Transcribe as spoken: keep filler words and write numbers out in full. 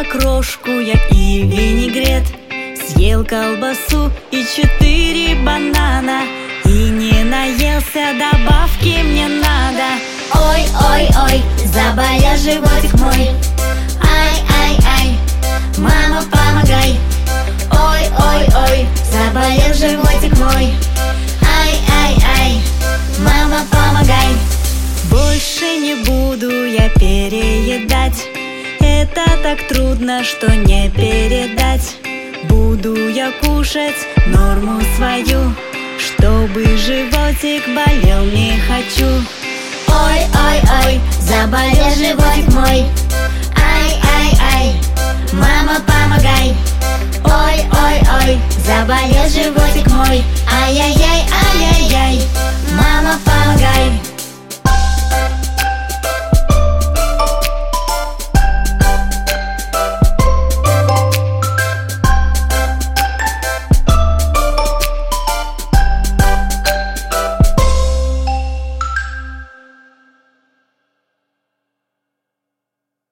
Съела крошку я и винегрет, съел колбасу и четыре банана, и не наелся, добавки мне надо. Ой, ой, ой, заболел животик мой. Ай, ай, ай, мама, помогай. Ой, ой, ой, заболел животик мой. Ай, ай, ай, мама, помогай. Больше не буду я переедать, это так трудно, что не передать. Буду я кушать норму свою, чтобы животик болел не хочу. Ой, ой, ой, заболел животик мой. Ай, ай, ай, мама, помогай. Ой, ой, ой, заболел животик.